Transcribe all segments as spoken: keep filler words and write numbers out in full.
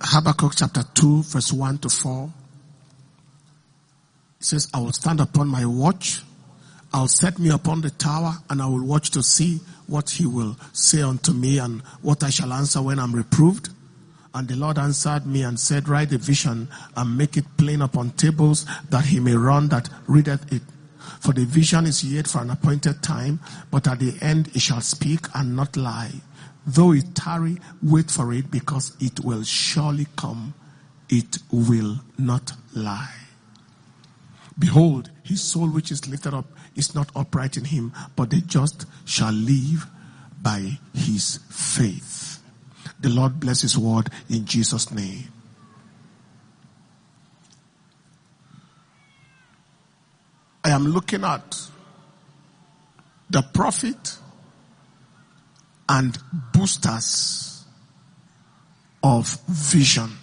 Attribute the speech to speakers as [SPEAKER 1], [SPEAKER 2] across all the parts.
[SPEAKER 1] Habakkuk chapter two, verse one to four. It says, I will stand upon my watch. I'll set me upon the tower, and I will watch to see what he will say unto me, and what I shall answer when I'm reproved. And the Lord answered me and said, write the vision and make it plain upon tables, that he may run that readeth it. For the vision is yet for an appointed time, but at the end it shall speak and not lie. Though it tarry, wait for it, because it will surely come. It will not lie. Behold, his soul which is lifted up is not upright in him, but the just shall live by his faith. The Lord bless his word in Jesus' name. I am looking at the prophet and boosters of vision.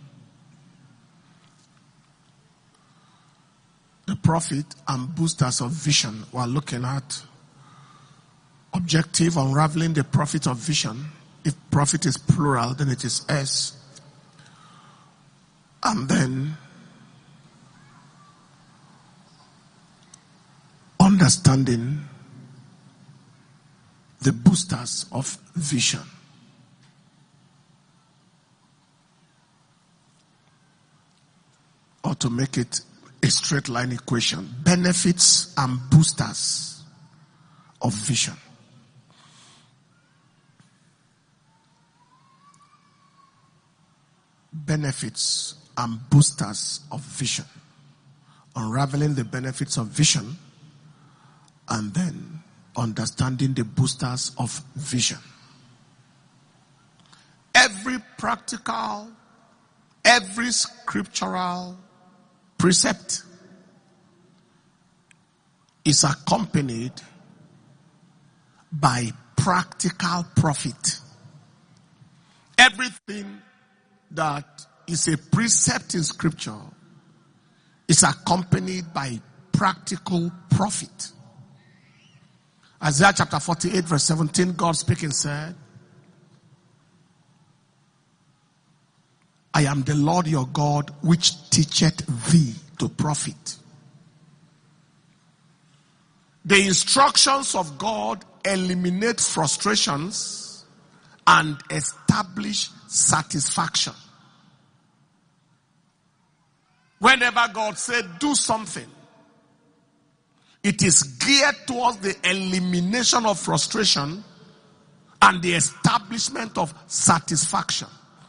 [SPEAKER 1] The prophet and boosters of vision. We're looking at objective, unraveling the prophet of vision. If prophet is plural, then it is S. And then understanding the boosters of vision. Or to make it a straight line equation, benefits and boosters of vision. Benefits and boosters of vision. Unraveling the benefits of vision, and then understanding the boosters of vision. Every practical, every scriptural precept is accompanied by practical profit. Everything that is a precept in scripture is accompanied by practical profit. Isaiah chapter forty-eight verse seventeen, God speaking said, I am the Lord your God, which teacheth thee to profit. The instructions of God eliminate frustrations and establish satisfaction. Whenever God said, do something, it is geared towards the elimination of frustration and the establishment of satisfaction.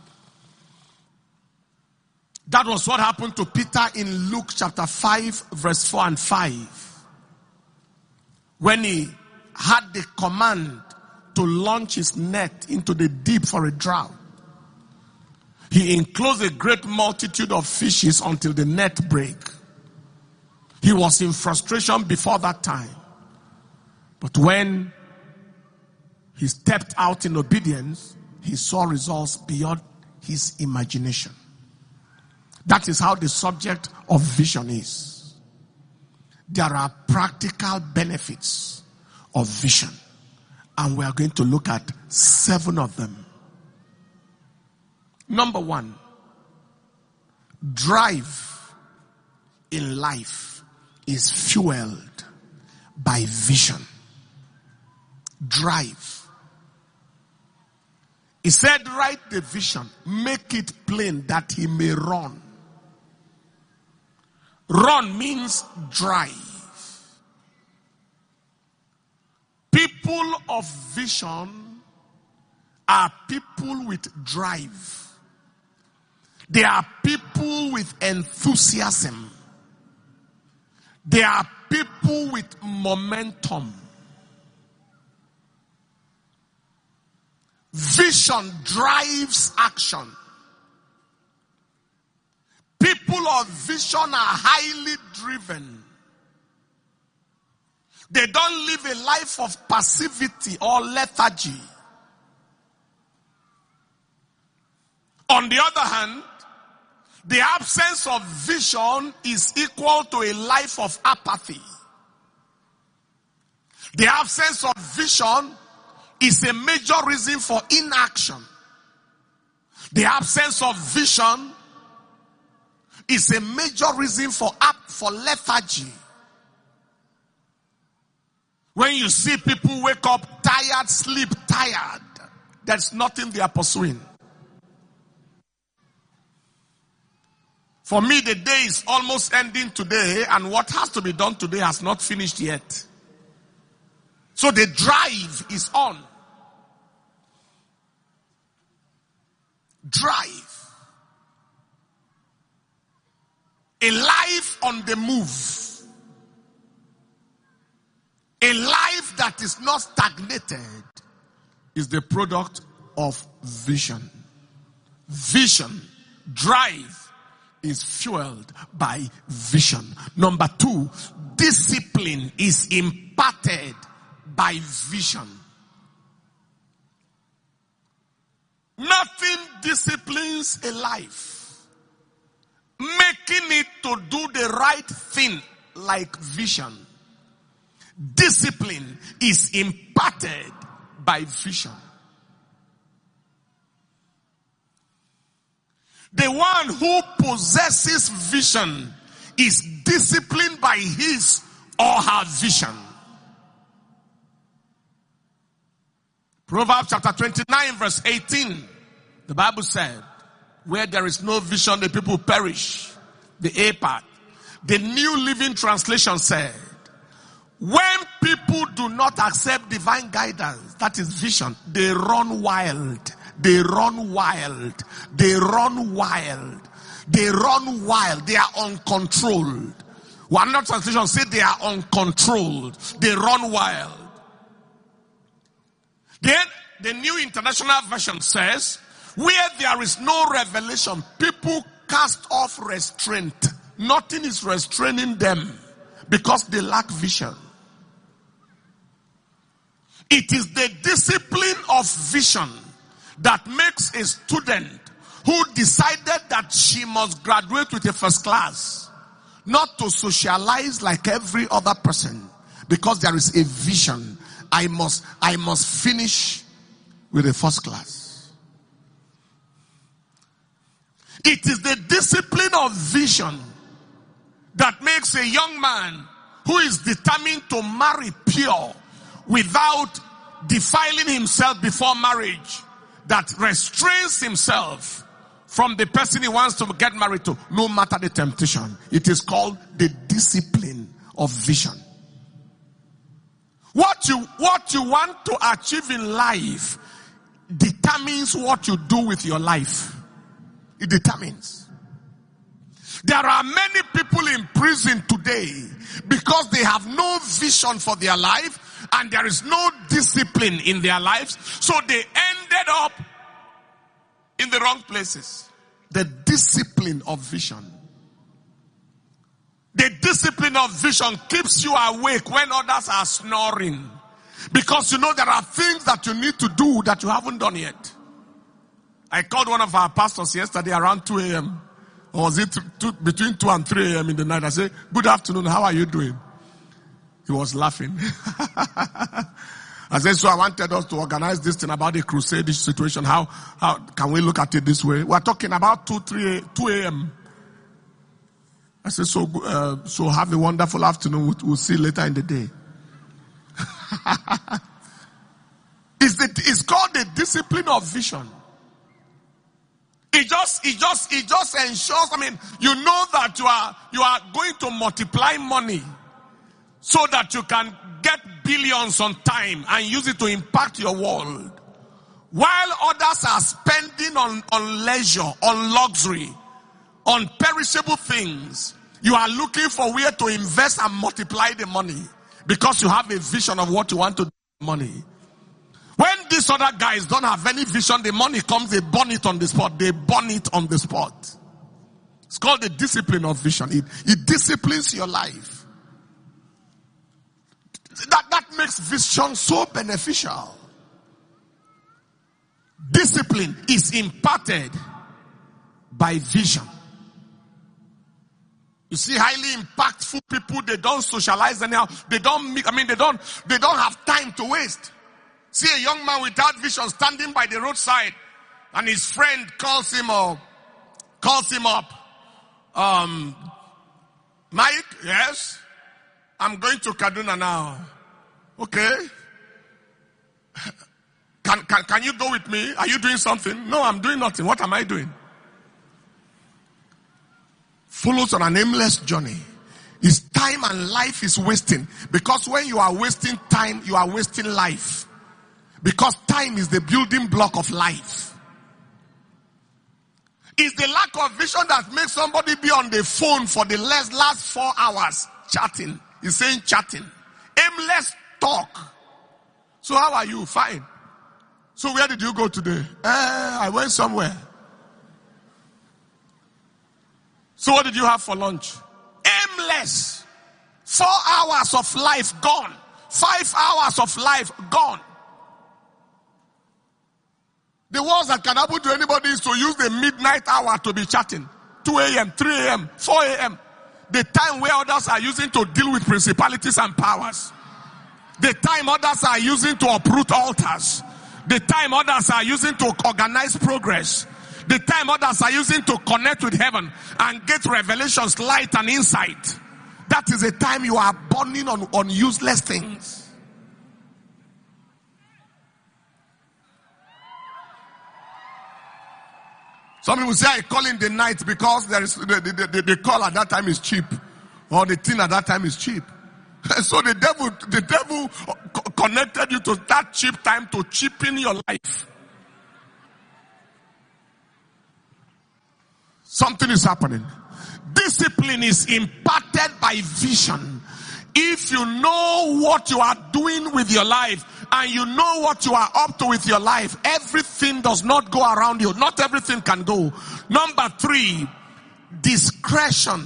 [SPEAKER 1] That was what happened to Peter in Luke chapter five, verse four and five. When he had the command to launch his net into the deep for a drought. He enclosed a great multitude of fishes until the net break. He was in frustration before that time. But when he stepped out in obedience, he saw results beyond his imagination. That is how the subject of vision is. There are practical benefits of vision, and we are going to look at seven of them. Number one, drive in life is fueled by vision. Drive. He said, write the vision, make it plain that he may run. Run means drive. People of vision are people with drive. They are people with enthusiasm. They are people with momentum. Vision drives action. People of vision are highly driven. They don't live a life of passivity or lethargy. On the other hand, the absence of vision is equal to a life of apathy. The absence of vision is a major reason for inaction. The absence of vision is a major reason for apt for lethargy. When you see people wake up tired, sleep tired, there's nothing they are pursuing. For me, the day is almost ending today, and what has to be done today has not finished yet. So the drive is on. Drive. A life on the move. A life that is not stagnated is the product of vision. Vision, drive, is fueled by vision. Number two, discipline is imparted by vision. Nothing disciplines a life, making it to do the right thing like vision. Discipline is imparted by vision. The one who possesses vision is disciplined by his or her vision. Proverbs chapter twenty-nine verse eighteen. The Bible said, where there is no vision, the people perish. The A part. The New Living Translation said, when people do not accept divine guidance, that is vision, they run wild. They run wild. They run wild. They run wild. They are uncontrolled. One other translation said they are uncontrolled. They run wild. Then the New International Version says, where there is no revelation, people cast off restraint. Nothing is restraining them because they lack vision. It is the discipline of vision that makes a student who decided that she must graduate with a first class not to socialize like every other person, because there is a vision. I must, I must finish with a first class. It is the discipline of vision that makes a young man who is determined to marry pure without defiling himself before marriage, that restrains himself from the person he wants to get married to, no matter the temptation. It is called the discipline of vision. What you, what you want to achieve in life determines what you do with your life. It determines. There are many people in prison today because they have no vision for their life and there is no discipline in their lives. So they ended up in the wrong places. The discipline of vision. The discipline of vision keeps you awake when others are snoring. Because you know there are things that you need to do that you haven't done yet. I called one of our pastors yesterday around two a.m. Or was it two, between two and three a.m. in the night? I said, good afternoon, how are you doing? He was laughing. I said, so I wanted us to organize this thing about the crusade situation. How, how can we look at it this way? We're talking about two, three, two a.m. I said, so, uh, so have a wonderful afternoon. We'll, we'll see you later in the day. it's, the, it's called the discipline of vision. It just, it just, it just ensures, I mean, you know that you are, you are going to multiply money so that you can get billions on time and use it to impact your world. While others are spending on, on leisure, on luxury, on perishable things, you are looking for where to invest and multiply the money because you have a vision of what you want to do with money. When these other guys don't have any vision, the money comes, they burn it on the spot. They burn it on the spot. It's called the discipline of vision. It, it disciplines your life. That, that makes vision so beneficial. Discipline is imparted by vision. You see, highly impactful people, they don't socialize anyhow. They don't, I mean, they don't, they don't have time to waste. See a young man without vision standing by the roadside. And his friend calls him up, calls him up. Um, Mike, yes? I'm going to Kaduna now. Okay. Can, can, can you go with me? Are you doing something? No, I'm doing nothing. What am I doing? Follows on an aimless journey. His time and life is wasting. Because when you are wasting time, you are wasting life. Because time is the building block of life. It's the lack of vision that makes somebody be on the phone for the last, last four hours chatting. He's saying chatting. Aimless talk. So how are you? Fine. So where did you go today? Eh, I went somewhere. So what did you have for lunch? Aimless. Four hours of life gone. Five hours of life gone. The worst that can happen to anybody is to use the midnight hour to be chatting. two a.m., three a.m., four a.m. The time where others are using to deal with principalities and powers. The time others are using to uproot altars. The time others are using to organize progress. The time others are using to connect with heaven and get revelations, light and insight. That is a time you are burning on, on useless things. Some people say I call in the night because there is the, the, the, the call at that time is cheap. Or the thing at that time is cheap. So the devil, the devil connected you to that cheap time to cheapen your life. Something is happening. Discipline is imparted by vision. If you know what you are doing with your life and you know what you are up to with your life, everything does not go around you. Not everything can go. Number three, discretion.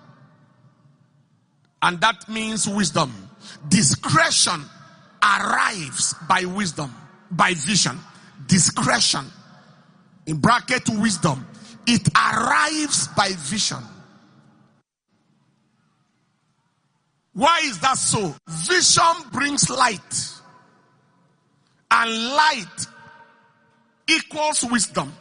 [SPEAKER 1] And that means wisdom. Discretion arrives by wisdom, by vision. Discretion, in bracket wisdom, it arrives by vision. Why is that so? Vision brings light. And light equals wisdom.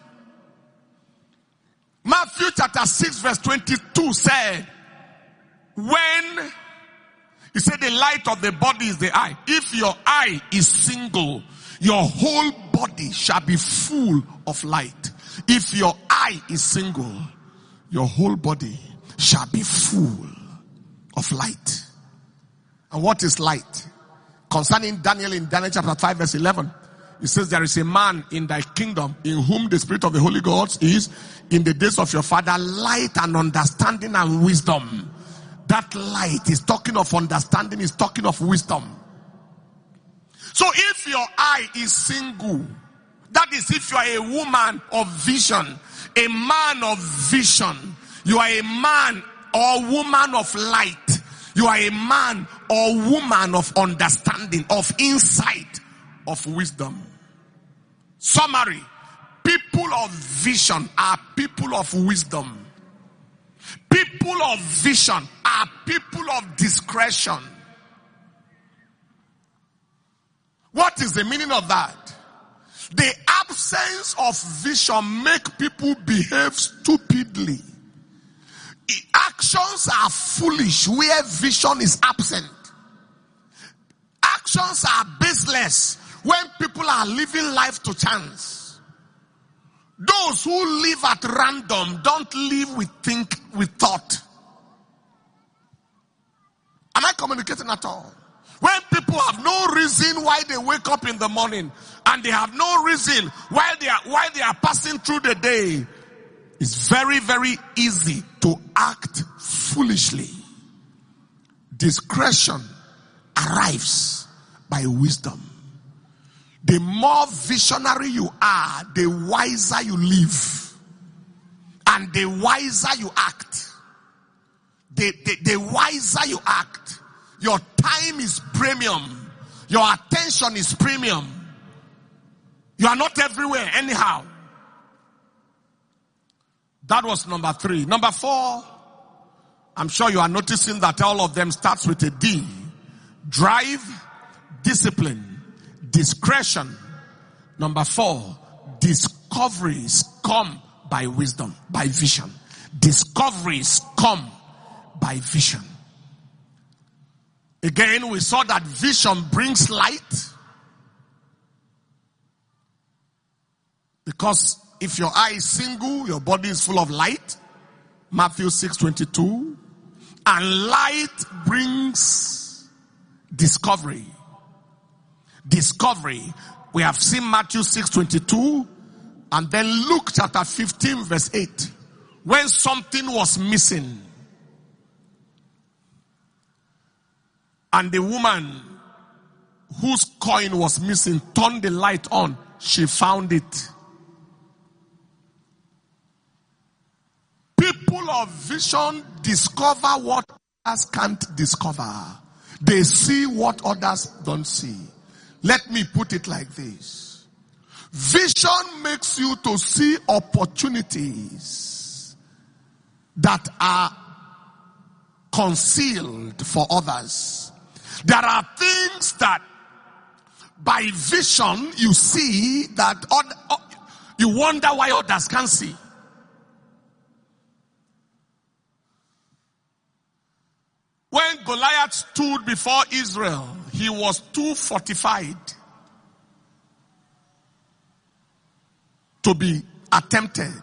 [SPEAKER 1] Matthew chapter six verse twenty-two said, when, he said the light of the body is the eye. If your eye is single, your whole body shall be full of light. If your eye is single, your whole body shall be full of light. And what is light? Concerning Daniel in Daniel chapter five verse eleven, it says there is a man in thy kingdom in whom the spirit of the Holy Ghost is, in the days of your father, light and understanding and wisdom. That light is talking of understanding, is talking of wisdom. So if your eye is single, that is if you are a woman of vision, a man of vision, you are a man or woman of light, you are a man or woman of understanding, of insight, of wisdom. Summary, people of vision are people of wisdom. People of vision are people of discretion. What is the meaning of that? The absence of vision make people behave stupidly. Actions are foolish where vision is absent. Actions are baseless when people are living life to chance. Those who live at random don't live with think with thought. Am I communicating at all? When people have no reason why they wake up in the morning and they have no reason why they are why they are passing through the day, it's very, very easy to act foolishly. Discretion arrives by wisdom. The more visionary you are, the wiser you live. And the wiser you act. The, the, the wiser you act. Your time is premium. Your attention is premium. You are not everywhere anyhow. That was number three. Number four, I'm sure you are noticing that all of them starts with a D. Drive, discipline, discretion. Number four, discretion. discoveries come by wisdom, by vision. Discoveries come by vision. Again, we saw that vision brings light. Because if your eye is single, your body is full of light. Matthew six twenty-two. And light brings discovery. Discovery. We have seen Matthew six twenty-two. And then Luke chapter fifteen verse eight. When something was missing. And the woman whose coin was missing turned the light on. She found it. People of vision discover what others can't discover. They see what others don't see. Let me put it like this. Vision makes you to see opportunities that are concealed for others. There are things that by vision you see that other, you wonder why others can't see. When Goliath stood before Israel, he was too fortified to be attempted.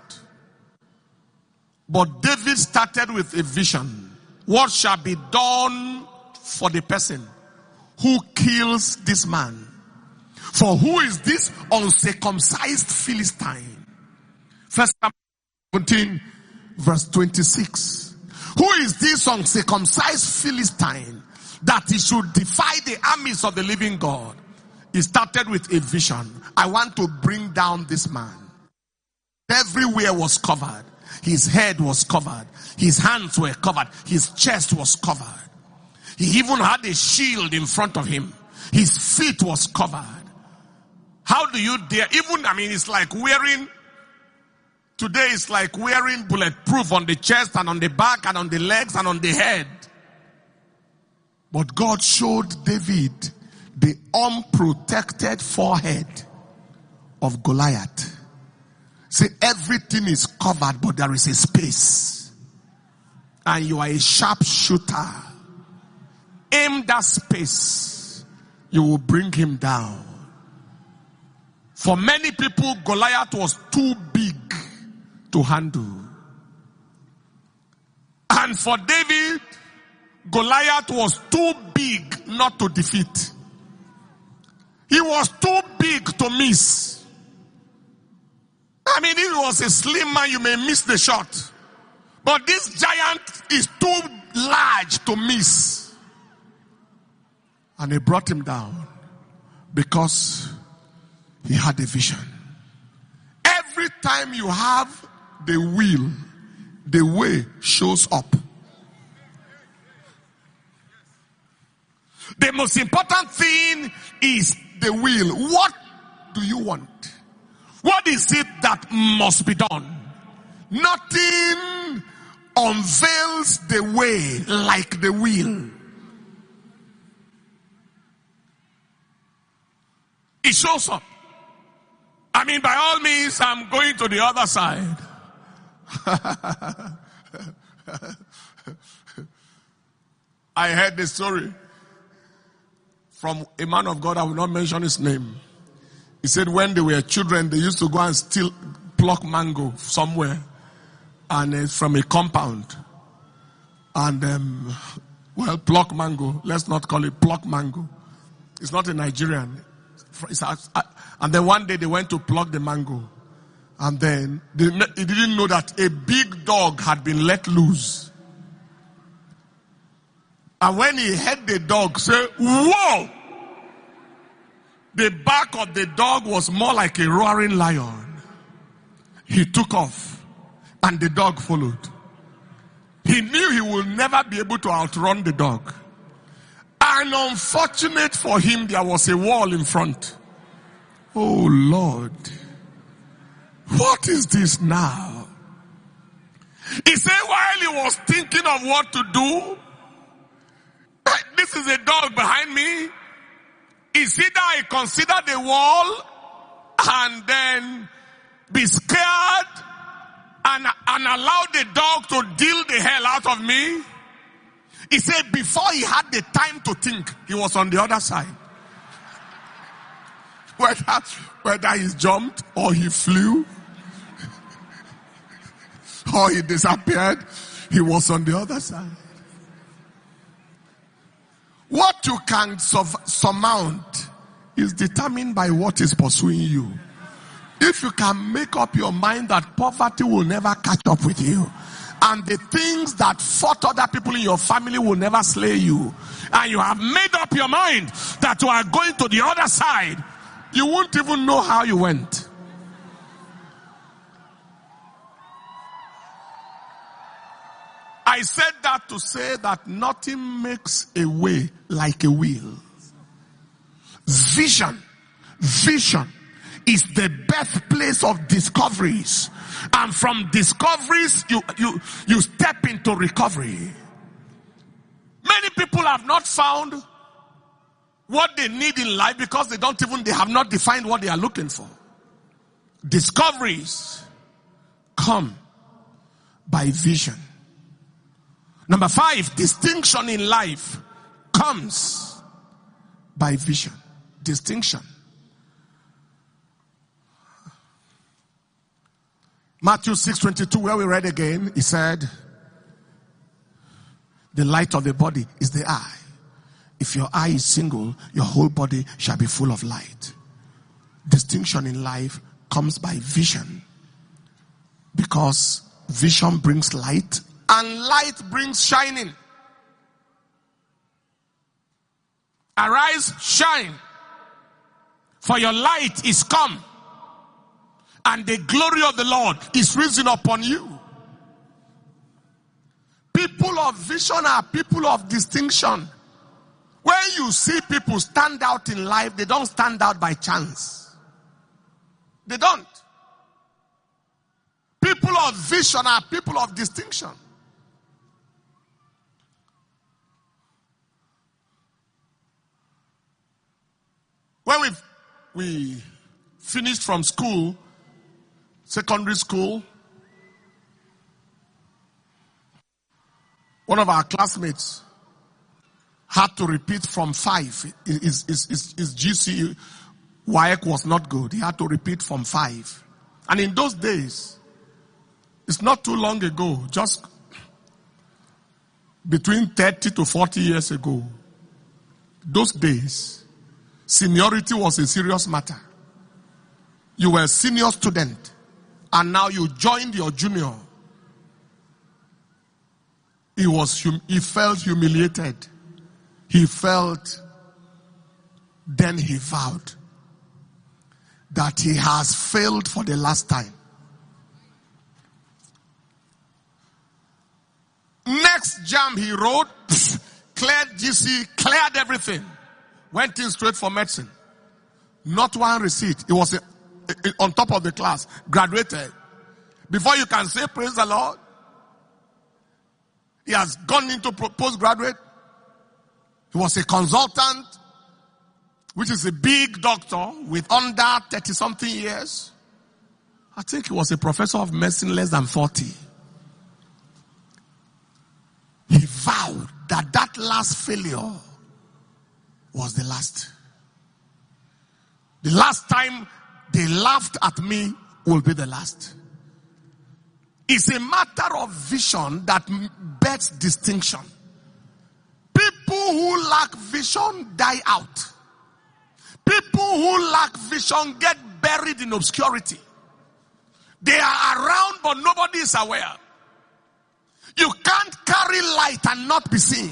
[SPEAKER 1] But David started with a vision. What shall be done for the person who kills this man? For who is this uncircumcised Philistine? First seventeen verse twenty-six. Who is this uncircumcised Philistine that he should defy the armies of the living God? He started with a vision. I want to bring down this man. Everywhere was covered. His head was covered. His hands were covered. His chest was covered. He even had a shield in front of him. His feet was covered. How do you dare? Even, I mean, it's like wearing, today it's like wearing bulletproof on the chest and on the back and on the legs and on the head. But God showed David the unprotected forehead of Goliath. See, everything is covered, but there is a space. And you are a sharp shooter. Aim that space. You will bring him down. For many people, Goliath was too big to handle. And for David, Goliath was too big not to defeat. He was too big to miss. I mean, if he was a slim man, you may miss the shot. But this giant is too large to miss. And he brought him down because he had a vision. Every time you have the will, the way shows up. The most important thing is the will. What do you want? What is it that must be done? Nothing unveils the way like the will. It shows up. I mean, by all means, I'm going to the other side. I heard the story from a man of God. I will not mention his name. He said when they were children, they used to go and steal, pluck mango somewhere, and uh, from a compound. And, um, well, pluck mango. Let's not call it pluck mango. It's not a Nigerian. It's a, and then one day they went to pluck the mango. And then they, they didn't know that a big dog had been let loose. And when he heard the dog say, "Whoa!" the back of the dog was more like a roaring lion. He took off and the dog followed. He knew he would never be able to outrun the dog. And unfortunate for him, there was a wall in front. Oh Lord, what is this now? He said while he was thinking of what to do, this is a dog behind me. It's either I consider the wall and then be scared and, and allow the dog to deal the hell out of me? He said before he had the time to think, he was on the other side. Whether, whether he jumped or he flew or he disappeared, he was on the other side. What you can surmount is determined by what is pursuing you. If you can make up your mind that poverty will never catch up with you, and the things that fought other people in your family will never slay you, and you have made up your mind that you are going to the other side, you won't even know how you went. I said that to say that nothing makes a way like a wheel. Vision, vision is the birthplace of discoveries. And from discoveries, you, you, you step into recovery. Many people have not found what they need in life because they don't even, they have not defined what they are looking for. Discoveries come by vision. Number five, distinction in life comes by vision. Distinction. Matthew six twenty-two, where we read again, he said, the light of the body is the eye. If your eye is single, your whole body shall be full of light. Distinction in life comes by vision. Because vision brings light, and light brings shining. Arise, shine, for your light is come, and the glory of the Lord is risen upon you. People of vision are people of distinction. When you see people stand out in life, they don't stand out by chance. They don't. People of vision are people of distinction. When we we finished from school, secondary school, one of our classmates had to repeat from five. His, his, his, his G C W A E C was not good. He had to repeat from five. And in those days, it's not too long ago, just between thirty to forty years ago, those days, seniority was a serious matter. You were a senior student, and now you joined your junior. He was, he felt humiliated. He felt, then he vowed that he has failed for the last time. Next jam he wrote, cleared G C, cleared everything. Went in straight for medicine. Not one receipt. It was a, a, on top of the class. Graduated. Before you can say praise the Lord, he has gone into postgraduate. He was a consultant, which is a big doctor with under thirty something years. I think he was a professor of medicine less than forty. He vowed that that last failure was the last. The last time they laughed at me will be the last. It's a matter of vision that bets distinction. People who lack vision die out. People who lack vision get buried in obscurity. They are around but nobody is aware. You can't carry light and not be seen.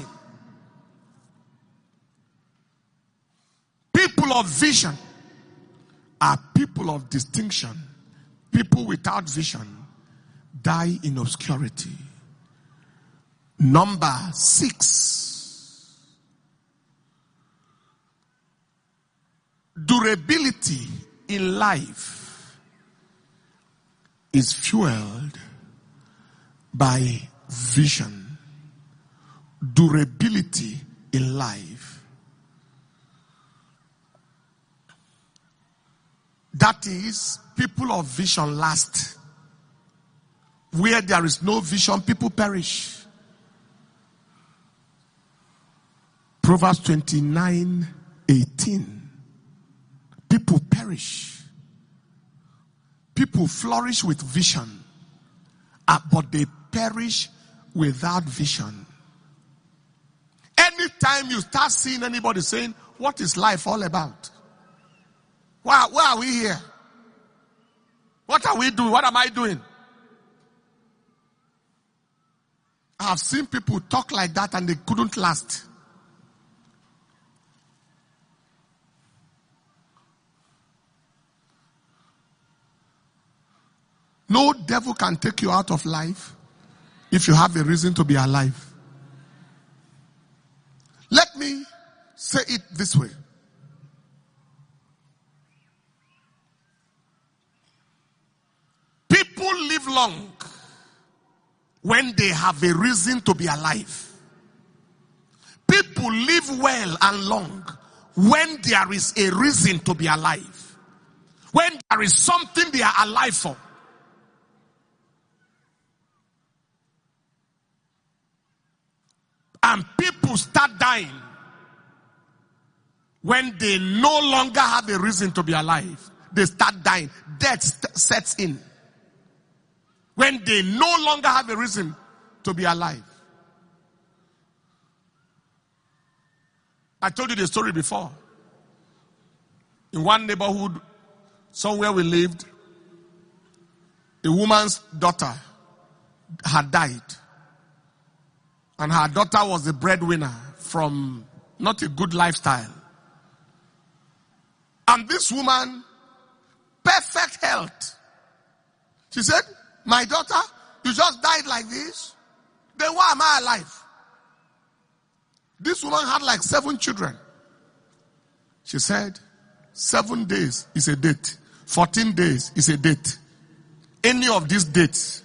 [SPEAKER 1] People of vision are people of distinction. People without vision die in obscurity. Number six. Durability in life is fueled by vision. Durability in life. That is, people of vision last. Where there is no vision, people perish. Proverbs twenty-nine eighteen. People perish. People flourish with vision, uh, but they perish without vision. Anytime you start seeing anybody saying, what is life all about? Why, why are we here? What are we doing? What am I doing? I have seen people talk like that and they couldn't last. No devil can take you out of life if you have a reason to be alive. Let me say it this way. People live long when they have a reason to be alive. People live well and long when there is a reason to be alive. When there is something they are alive for. And people start dying when they no longer have a reason to be alive. They start dying. Death st- sets in. When they no longer have a reason to be alive. I told you the story before. In one neighborhood, somewhere we lived, a woman's daughter had died. And her daughter was the breadwinner from not a good lifestyle. And this woman, perfect health. She said, my daughter, you just died like this? Then why am I alive? This woman had like seven children. She said, seven days is a date. fourteen days is a date. Any of these dates,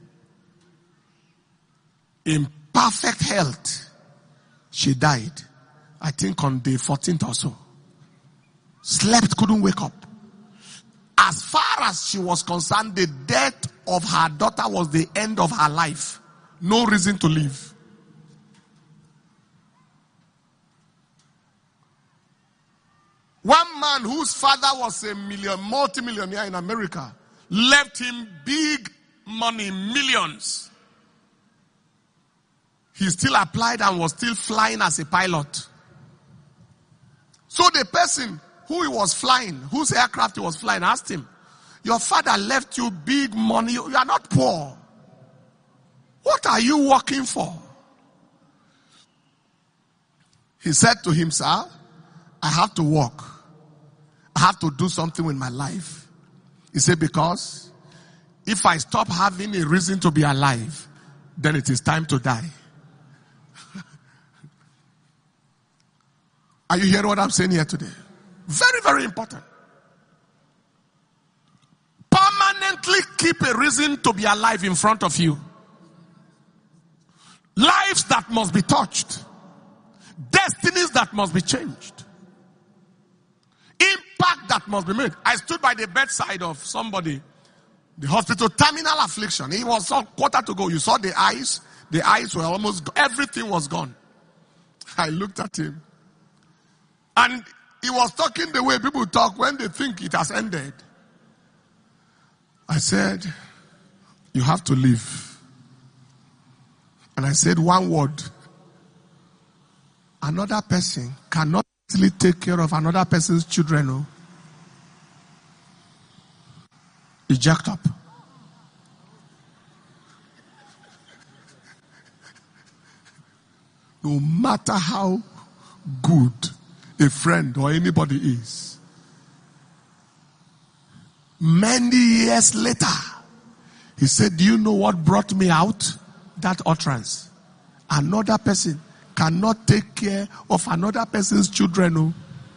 [SPEAKER 1] in perfect health, she died. I think on day fourteenth or so. Slept, couldn't wake up. As far as she was concerned, the death of her daughter was the end of her life. No reason to live. One man whose father was a million, multi-millionaire in America left him big money, millions. He still applied and was still flying as a pilot. So the person who he was flying, whose aircraft he was flying, asked him, your father left you big money. You are not poor. What are you working for? He said to him, sir, I have to work. I have to do something with my life. He said, because if I stop having a reason to be alive, then it is time to die. Are you hearing what I'm saying here today? Very, very important. Permanently keep a reason to be alive in front of you. Lives that must be touched. Destinies that must be changed. Impact that must be made. I stood by the bedside of somebody, the hospital, terminal affliction. He was a quarter to go. You saw the eyes. The eyes were almost gone. Everything was gone. I looked at him. And he was talking the way people talk when they think it has ended. I said, you have to leave. And I said one word. Another person cannot easily take care of another person's children. No? He jacked up. No matter how good a friend or anybody is, many years later, he said, do you know what brought me out? That utterance. Another person cannot take care of another person's children. No.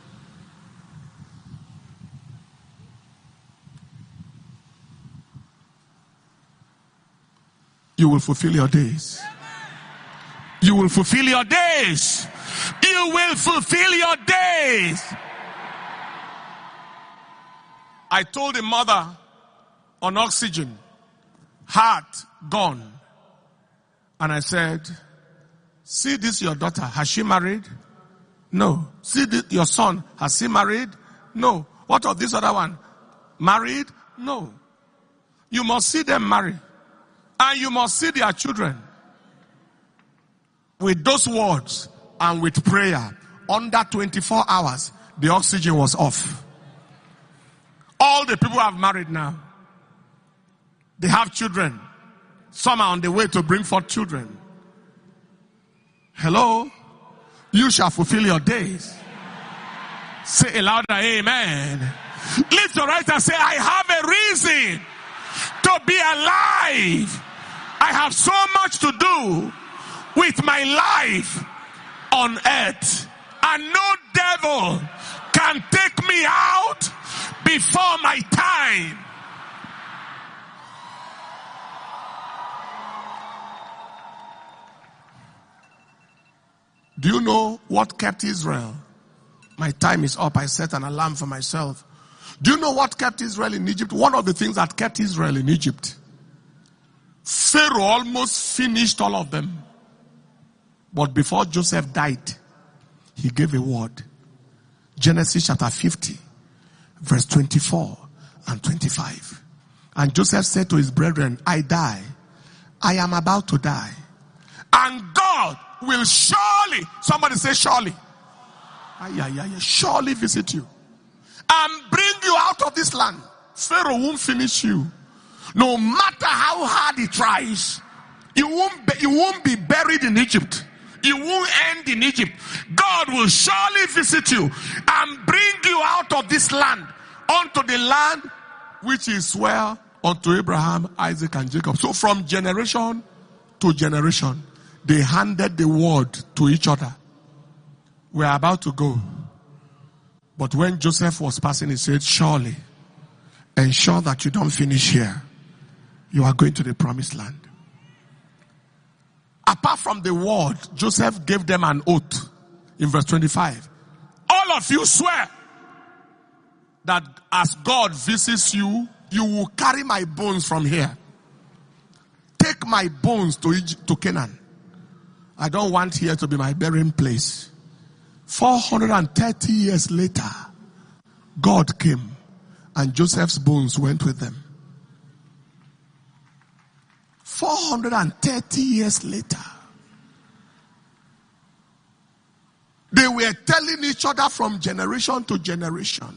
[SPEAKER 1] You will fulfill your days. You will fulfill your days. You will fulfill your days. I told the mother on oxygen, heart gone. And I said, see this your daughter, has she married? No. See this, your son, has he married? No. What of this other one? Married? No. You must see them marry. And you must see their children. With those words and with prayer, under twenty-four hours, the oxygen was off. All the people have married now. They have children. Some are on the way to bring forth children. Hello? You shall fulfill your days. Say a louder amen. Lift your right and say, I have a reason to be alive. I have so much to do with my life on earth. And no devil can take me out before my time. Do you know what kept Israel? My time is up. I set an alarm for myself. Do you know what kept Israel in Egypt? One of the things that kept Israel in Egypt. Pharaoh almost finished all of them. But before Joseph died, he gave a word. Genesis chapter fifty, verse twenty-four and twenty-five. And Joseph said to his brethren, I die. I am about to die. And God will surely, somebody say surely. Ay, ay, ay, surely visit you. And bring you out of this land. Pharaoh won't finish you. No matter how hard he tries, you won't be, you won't be buried in Egypt. You won't end in Egypt. God will surely visit you and bring you out of this land onto the land which he swore unto Abraham, Isaac, and Jacob. So from generation to generation, they handed the word to each other. We are about to go. But when Joseph was passing, he said, surely, ensure that you don't finish here. You are going to the promised land. Apart from the word, Joseph gave them an oath in verse twenty-five. All of you swear that as God visits you, you will carry my bones from here. Take my bones to Egypt, to Canaan. I don't want here to be my burying place. four hundred thirty years later, God came and Joseph's bones went with them. four hundred thirty years later, they were telling each other from generation to generation.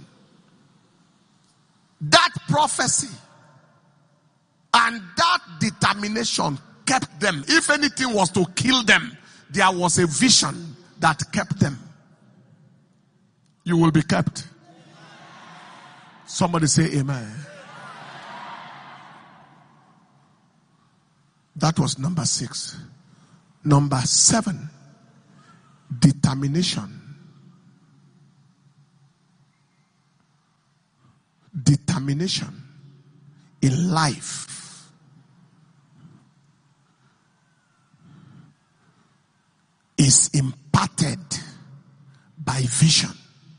[SPEAKER 1] That prophecy and that determination kept them. If anything was to kill them, there was a vision that kept them. You will be kept. Somebody say amen. That was number six. Number seven, determination. Determination in life is imparted by vision.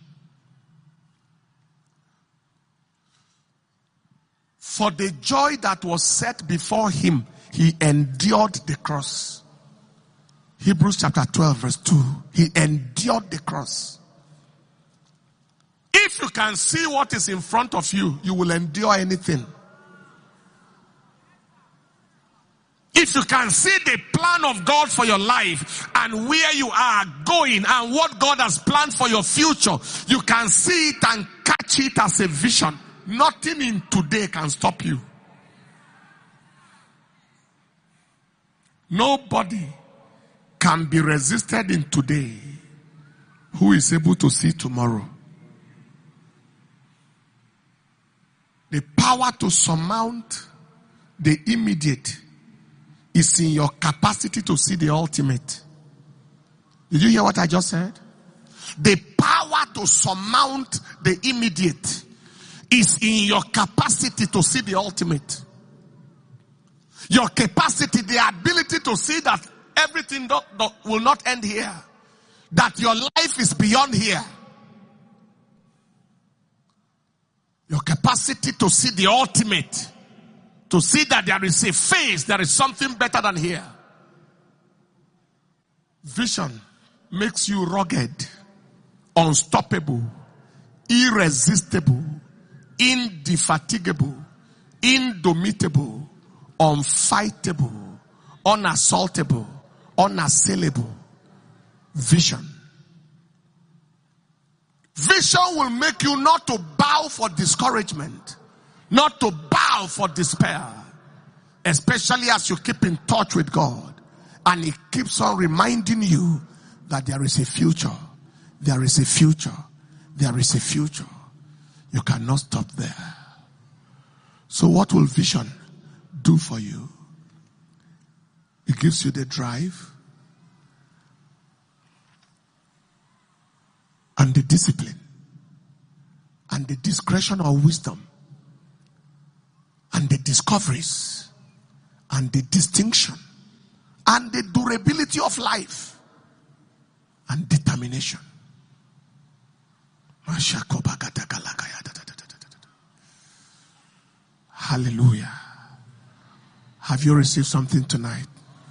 [SPEAKER 1] For the joy that was set before him, he endured the cross. Hebrews chapter twelve verse two. He endured the cross. If you can see what is in front of you, you will endure anything. If you can see the plan of God for your life and where you are going and what God has planned for your future, you can see it and catch it as a vision. Nothing in today can stop you. Nobody can be resisted in today who is able to see tomorrow. The power to surmount the immediate is in your capacity to see the ultimate. Did you hear what I just said? The power to surmount the immediate is in your capacity to see the ultimate. Your capacity, the ability to see that everything do, do, will not end here. That your life is beyond here. Your capacity to see the ultimate. To see that there is a phase, there is something better than here. Vision makes you rugged, unstoppable, irresistible, indefatigable, indomitable, unfightable, unassaultable, unassailable. Vision. Vision will make you not to bow for discouragement, not to bow for despair, especially as you keep in touch with God and He keeps on reminding you that there is a future, there is a future, there is a future. You cannot stop there. So what will vision do for you? It gives you the drive and the discipline and the discretion or wisdom and the discoveries and the distinction and the durability of life and determination. Hallelujah. Have you received something tonight?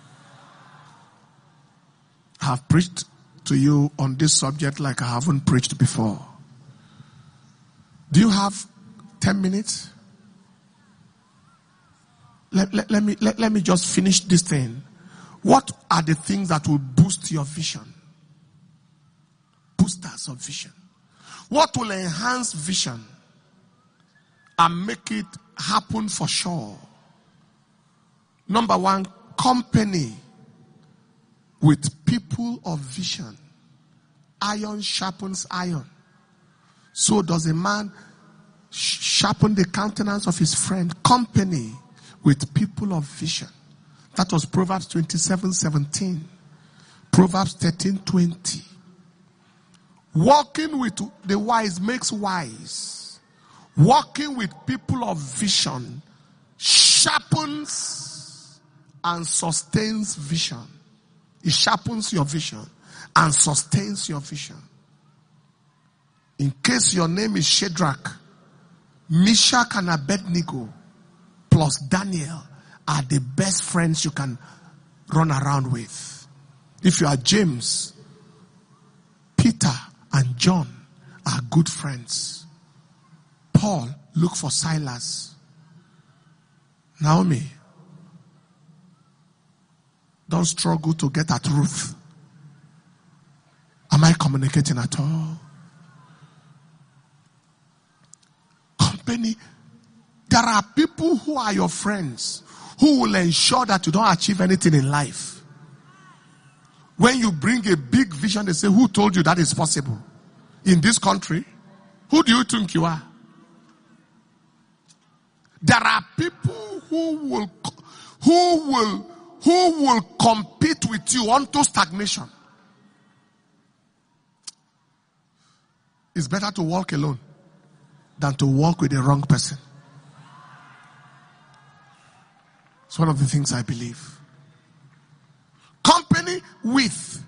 [SPEAKER 1] I have preached to you on this subject like I haven't preached before. Do you have ten minutes? Let, let, let me let, let me just finish this thing. What are the things that will boost your vision? Boosters of vision. What will enhance vision and make it happen for sure? Number one, company with people of vision. Iron sharpens iron. So does a man sharpen the countenance of his friend. Company with people of vision. That was Proverbs twenty-seven seventeen. Proverbs thirteen twenty. Walking with the wise makes wise. Walking with people of vision sharpens and sustains vision. It sharpens your vision and sustains your vision. In case your name is Shadrach, Meshach and Abednego plus Daniel are the best friends you can run around with. If you are James, Peter and John are good friends. Paul, look for Silas. Naomi, don't struggle to get at Ruth. Am I communicating at all? Company. There are people who are your friends who will ensure that you don't achieve anything in life. When you bring a big vision, they say, who told you that is possible? In this country, who do you think you are? There are people who will, who will, who will compete with you onto stagnation. It's better to walk alone than to walk with the wrong person. It's one of the things I believe. Company with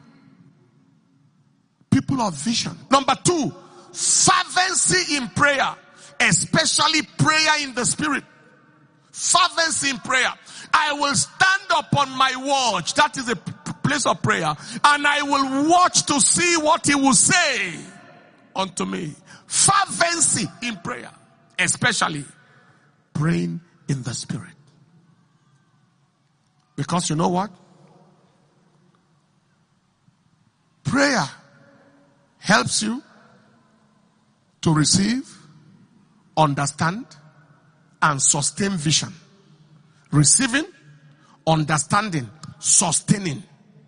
[SPEAKER 1] people of vision. Number two, fervency in prayer, especially prayer in the spirit. Fervency in prayer. I will stand upon my watch. That is a place of prayer. And I will watch to see what He will say unto me. Fervency in prayer, especially praying in the spirit. Because you know what? Prayer helps you to receive, understand, and sustain vision. Receiving, understanding, sustaining.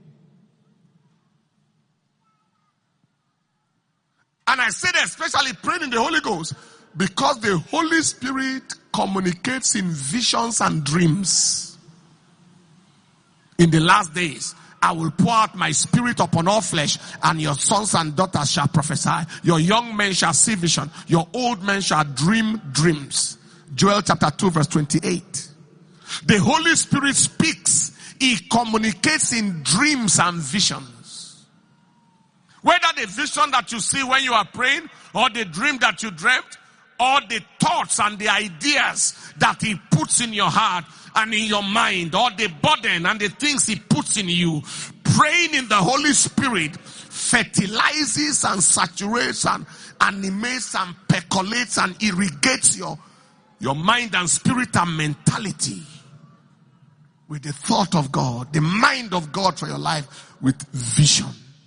[SPEAKER 1] And I said especially praying in the Holy Ghost because the Holy Spirit communicates in visions and dreams. In the last days, I will pour out my spirit upon all flesh, and your sons and daughters shall prophesy. Your young men shall see vision. Your old men shall dream dreams. Joel chapter two verse twenty-eight. The Holy Spirit speaks. He communicates in dreams and visions. Whether the vision that you see when you are praying, or the dream that you dreamt, or the thoughts and the ideas that he puts in your heart and in your mind, or the burden and the things he puts in you, praying in the Holy Spirit fertilizes and saturates and animates and percolates and irrigates your, your mind and spirit and mentality with the thought of God, the mind of God for your life, with vision.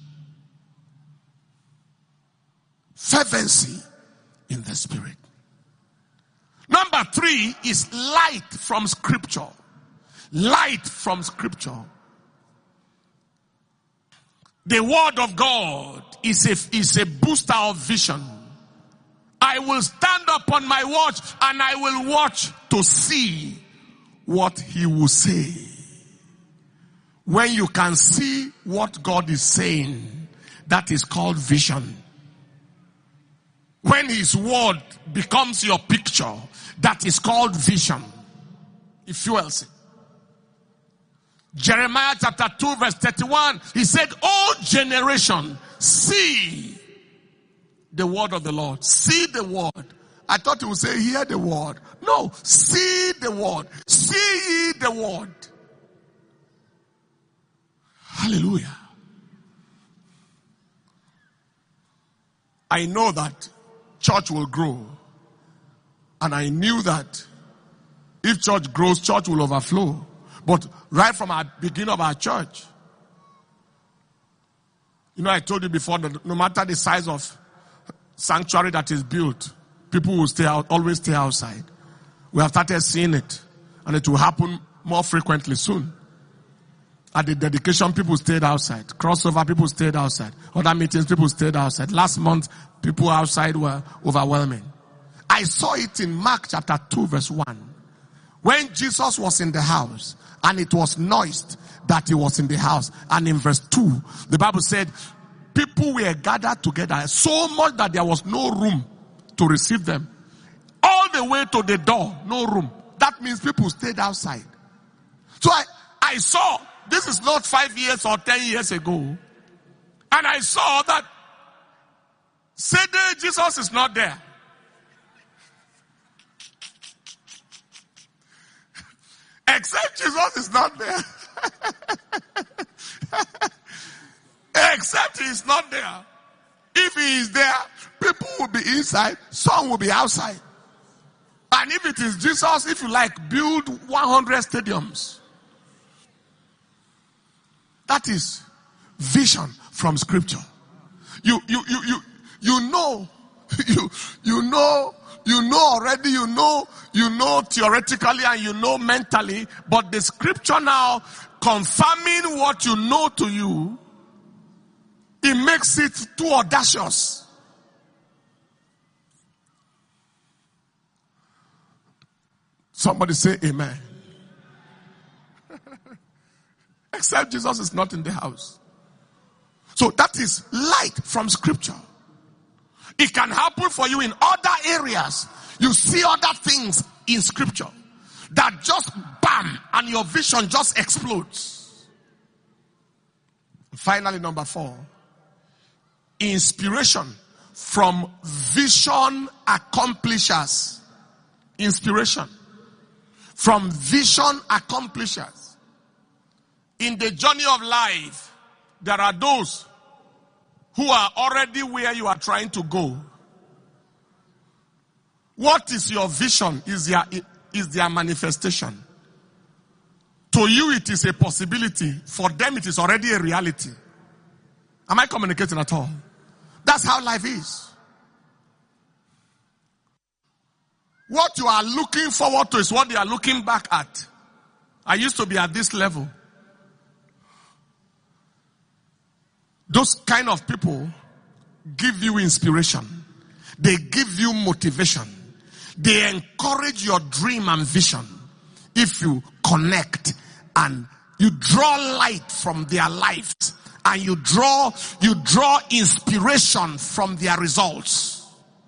[SPEAKER 1] Fervency in the spirit. Number three is light from scripture. Light from scripture. The word of God is a, is a booster of vision. I will stand up on my watch and I will watch to see what he will say. When you can see what God is saying, that is called vision. When his word becomes your picture, that is called vision. If you else. Jeremiah chapter two verse thirty-one, he said, "O generation, see the word of the Lord." See the word. I thought he would say, hear the word. No, see the word. See ye the word. Hallelujah. I know that church will grow. And I knew that if church grows, church will overflow. But right from our beginning of our church, you know, I told you before that no matter the size of sanctuary that is built, people will stay out, always stay outside. We have started seeing it, and it will happen more frequently soon. At the dedication, people stayed outside. Crossover, people stayed outside. Other meetings, people stayed outside. Last month, people outside were overwhelming. I saw it in Mark chapter two verse one. When Jesus was in the house, and it was noised that he was in the house. And in verse two, the Bible said, people were gathered together so much that there was no room to receive them. All the way to the door, no room. That means people stayed outside. So I, I saw, this is not five years or ten years ago. And I saw that Sunday Jesus is not there. Except Jesus is not there. Except he is not there. If he is there, people will be inside, some will be outside. And if it is Jesus, if you like, build one hundred stadiums. That is vision from scripture. You, you, you, you, you know, you, you know, you know already, you know, you know theoretically and you know mentally, but the scripture now confirming what you know to you, it makes it too audacious. Somebody say amen. Except Jesus is not in the house. So that is light from scripture. It can happen for you in other areas. You see other things in scripture that just bam, and your vision just explodes. Finally, number four, inspiration from vision accomplishers. Inspiration from vision accomplishers. In the journey of life, there are those who are already where you are trying to go. What is your vision is their, is their manifestation. To you it is a possibility. For them it is already a reality. Am I communicating at all? That's how life is. What you are looking forward to is what they are looking back at. I used to be at this level. Those kind of people give you inspiration. They give you motivation. They encourage your dream and vision. If you connect and you draw light from their lives and you draw, you draw inspiration from their results.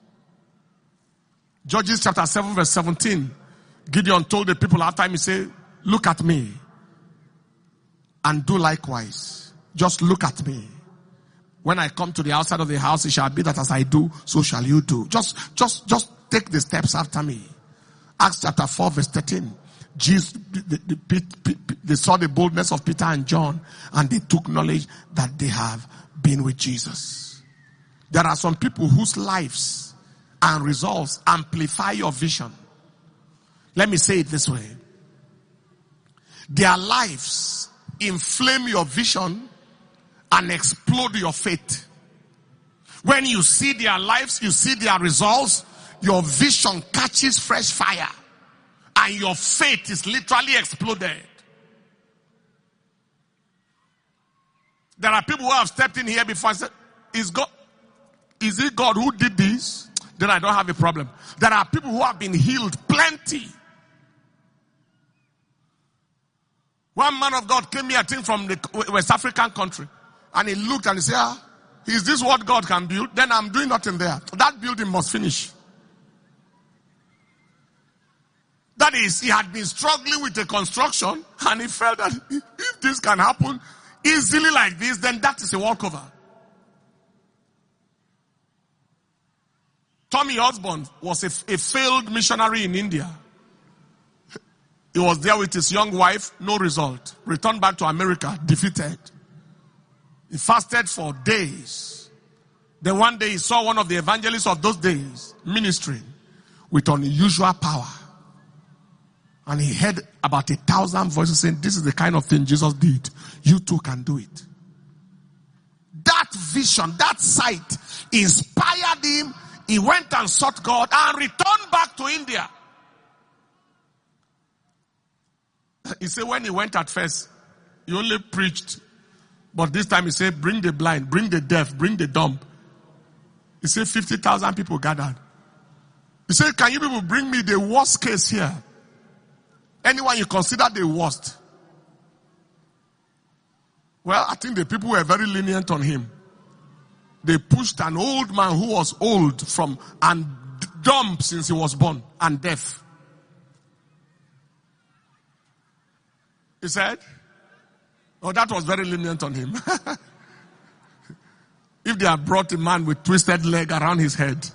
[SPEAKER 1] Judges chapter seven verse seventeen. Gideon told the people after him, he said, look at me and do likewise. Just look at me. When I come to the outside of the house, it shall be that as I do, so shall you do. Just, just, just take the steps after me. Acts chapter four verse thirteen. Jesus, the, the, the, they saw the boldness of Peter and John, and they took knowledge that they have been with Jesus. There are some people whose lives and results amplify your vision. Let me say it this way. Their lives inflame your vision and explode your faith. When you see their lives, you see their results, your vision catches fresh fire. And your faith is literally exploded. There are people who have stepped in here before and said, is God, is it God who did this? Then I don't have a problem. There are people who have been healed plenty. One man of God came here, I think from the West African country. And he looked and he said, ah, is this what God can build? Then I'm doing nothing there. That building must finish. That is, he had been struggling with the construction, and he felt that if this can happen easily like this, then that is a walkover. Tommy Osborne was a, a failed missionary in India. He was there with his young wife, no result. Returned back to America, defeated. He fasted for days. Then one day he saw one of the evangelists of those days ministering with unusual power. And he heard about a thousand voices saying, this is the kind of thing Jesus did. You too can do it. That vision, that sight inspired him. He went and sought God and returned back to India. He said when he went at first, he only preached. But this time he said, bring the blind, bring the deaf, bring the dumb. He said fifty thousand people gathered. He said, can you people bring me the worst case here? Anyone you consider the worst? Well, I think the people were very lenient on him. They pushed an old man who was old from and dumb since he was born and deaf. He said, oh, that was very lenient on him. If they had brought a man with twisted leg around his head,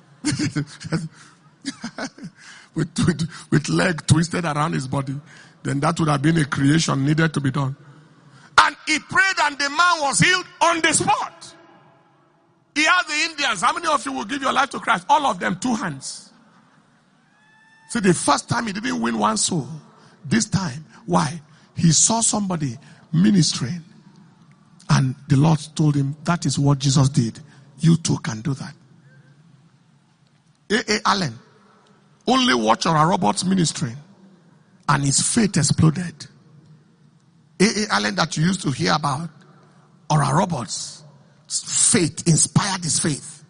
[SPEAKER 1] with, with, with leg twisted around his body, then that would have been a creation needed to be done. And he prayed and the man was healed on the spot. He asked the Indians, how many of you will give your life to Christ? All of them, two hands. So the first time he didn't win one soul. This time, why? He saw somebody ministering. And the Lord told him, that is what Jesus did. You too can do that. A. A. Allen only watched Oral Roberts ministering, and his faith exploded. A. A. Allen that you used to hear about, Oral Roberts' faith inspired his faith.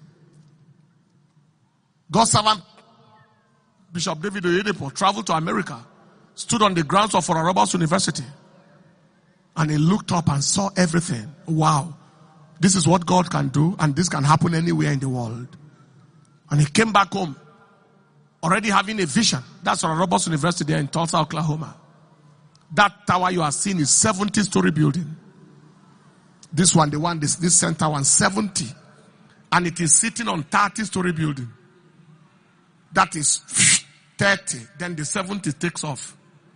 [SPEAKER 1] God's servant Bishop David Oyedepo traveled to America, stood on the grounds of Oral Roberts University, and he looked up and saw everything. Wow, this is what God can do, and this can happen anywhere in the world. And he came back home, already having a vision. That's Oral Roberts University there in Tulsa, Oklahoma. That tower you are seeing is seventy-story building. This one, the one, this, this center one, seventy. And it is sitting on thirty-story building. That is thirty. Then the seventy takes off.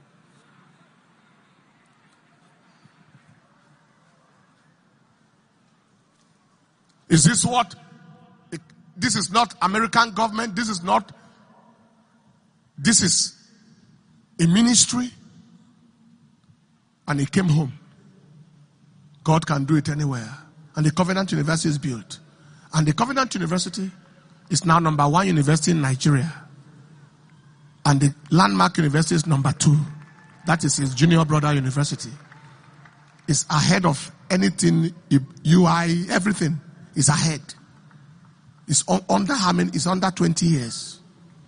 [SPEAKER 1] Is this what? This is not American government. This is not. This is a ministry. And he came home. God can do it anywhere. And the Covenant University is built. And the Covenant University is now number one university in Nigeria. And the Landmark University is number two. That is his junior brother university. It's ahead of anything, U I, everything is ahead. It's under how many? It's under twenty years.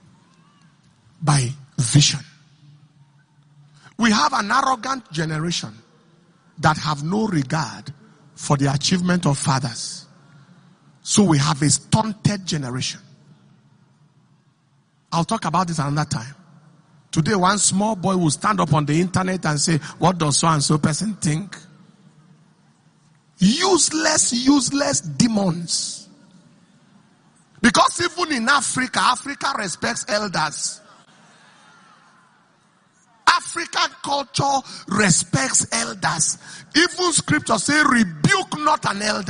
[SPEAKER 1] By vision. We have an arrogant generation that have no regard for the achievement of fathers. So we have a stunted generation. I'll talk about this another time. Today, one small boy will stand up on the internet and say, what does so and so person think? Useless, useless demons. Because even in Africa, Africa respects elders. African culture respects elders. Even scripture say, rebuke not an elder.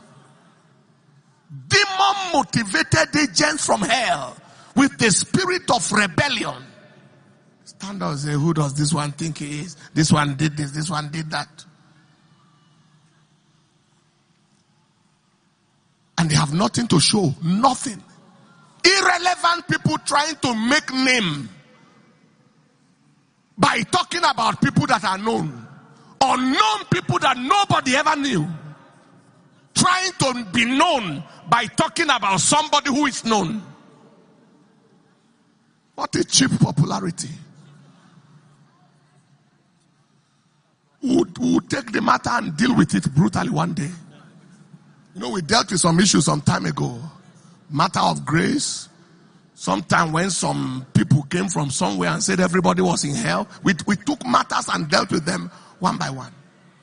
[SPEAKER 1] Demon motivated agents from hell with the spirit of rebellion. Stand up and say, who does this one think he is? This one did this, this one did that. And they have nothing to show. Nothing. Irrelevant people trying to make name by talking about people that are known. Unknown people that nobody ever knew. Trying to be known by talking about somebody who is known. What a cheap popularity. We'll, we'll take the matter and deal with it brutally one day. You know, we dealt with some issues some time ago. Matter of grace. Sometime when some people came from somewhere and said everybody was in hell, we, we took matters and dealt with them one by one.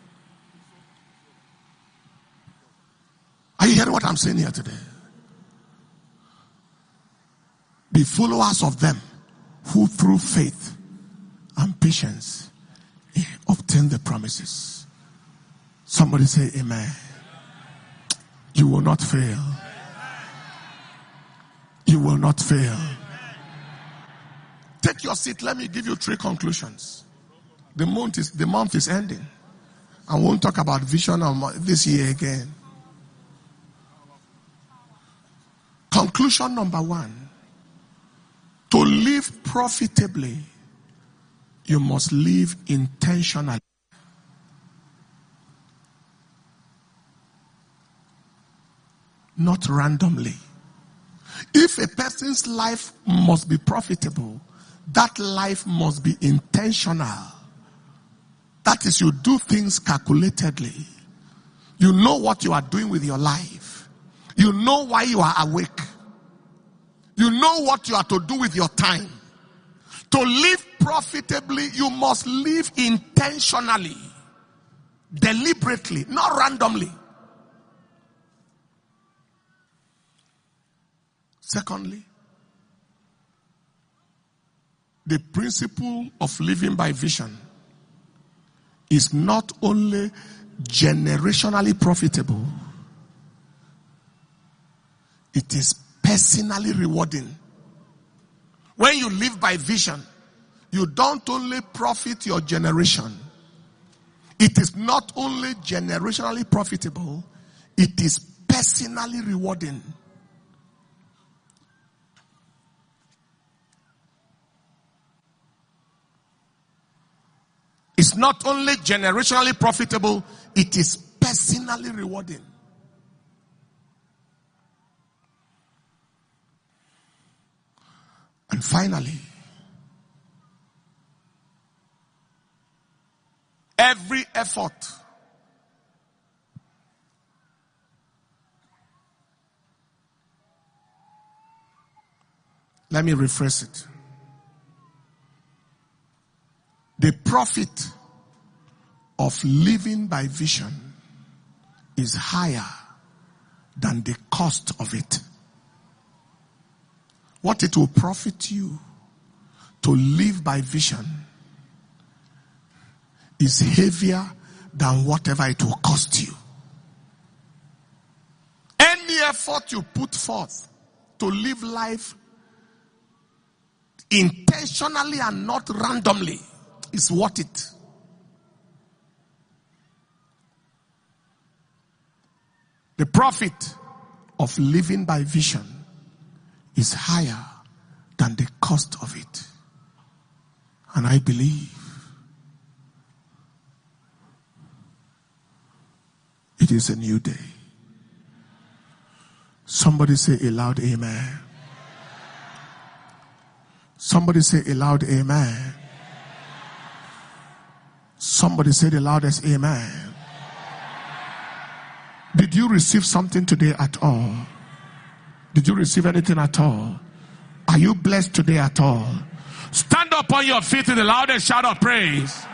[SPEAKER 1] Are you hearing what I'm saying here today? Be followers of them who through faith and patience obtain the promises. Somebody say amen. You will not fail. You will not fail. Take your seat. Let me give you three conclusions. The month is, the month is ending. I won't talk about vision of this year again. Conclusion number one. To live profitably, you must live intentionally. Not randomly. If a person's life must be profitable, that life must be intentional. That is, you do things calculatedly. You know what you are doing with your life. You know why you are awake. You know what you are to do with your time. To live profitably, you must live intentionally, deliberately, not randomly. Secondly, the principle of living by vision is not only generationally profitable, it is personally rewarding. When you live by vision, you don't only profit your generation. It is not only generationally profitable, it is personally rewarding. It's not only generationally profitable, it is personally rewarding. And finally, every effort let me rephrase it. The profit of living by vision is higher than the cost of it. What it will profit you to live by vision is heavier than whatever it will cost you. Any effort you put forth to live life intentionally and not randomly is worth it. The profit of living by vision is higher than the cost of it. And I believe it is a new day. Somebody say a loud amen. Somebody say a loud amen. Somebody say the loudest amen. Did you receive something today at all? Did you receive anything at all? Are you blessed today at all? Stand up on your feet in the loudest shout of praise.